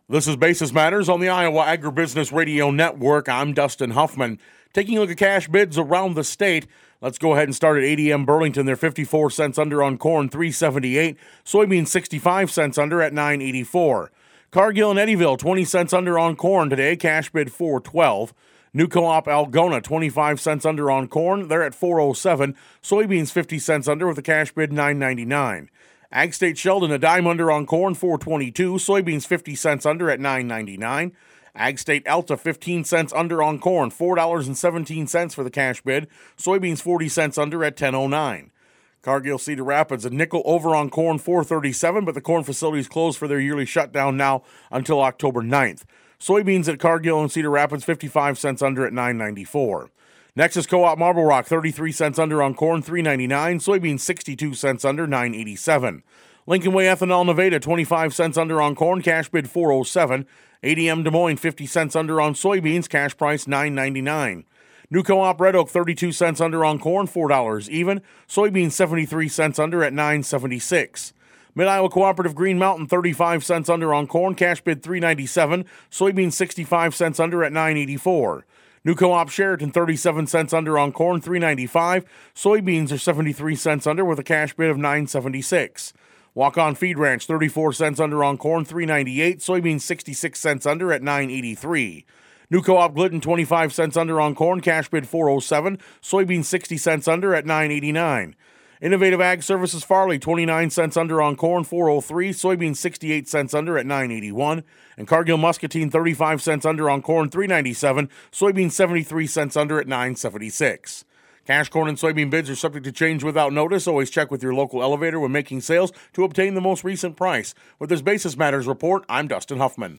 This is Basis Matters on the Iowa Agribusiness Radio Network. I'm Dustin Huffman. Taking a look at cash bids around the state. Let's go ahead and start at ADM Burlington. They're 54 cents under on corn, $3.78. Soybeans 65 cents under at $9.84. Cargill and Eddyville 20 cents under on corn today. Cash bid $4.12. New Co-op Algona 25 cents under on corn. They're at $4.07. Soybeans 50 cents under with a cash bid $9.99. Ag State Sheldon, a dime under on corn, $4.22. Soybeans 50 cents under at $9.99. Ag State Alta 15 cents under on corn, $4.17 for the cash bid. Soybeans 40 cents under at $10.09. Cargill Cedar Rapids, a nickel over on corn, $4.37, but the corn facility is closed for their yearly shutdown now until October 9th. Soybeans at Cargill and Cedar Rapids 55 cents under at $9.94. Nexus Co-op Marble Rock, 33 cents under on corn, $3.99. Soybeans 62 cents under, $9.87. Lincoln Way Ethanol Nevada, 25 cents under on corn, cash bid $4.07. ADM Des Moines, 50 cents under on soybeans, cash price $9.99. New Co-op Red Oak, 32 cents under on corn, $4 even. Soybeans 73 cents under at $9.76. Mid-Iowa Cooperative Green Mountain, 35 cents under on corn, cash bid $3.97. Soybeans 65 cents under at $9.84. New Co-op Sheraton, 37 cents under on corn, $3.95. Soybeans are 73 cents under with a cash bid of $9.76. Walk-On Feed Ranch, 34 cents under on corn, $3.98. Soybeans 66 cents under at $9.83. New Co-op Glidden, 25 cents under on corn, cash bid $4.07. Soybeans 60 cents under at $9.89. Innovative Ag Services Farley, 29 cents under on corn, $4.03. Soybeans 68 cents under at $9.81. And Cargill Muscatine, 35 cents under on corn, $3.97. Soybeans 73 cents under at $9.76. Cash corn and soybean bids are subject to change without notice. Always check with your local elevator when making sales to obtain the most recent price. With this Basis Matters report, I'm Dustin Huffman.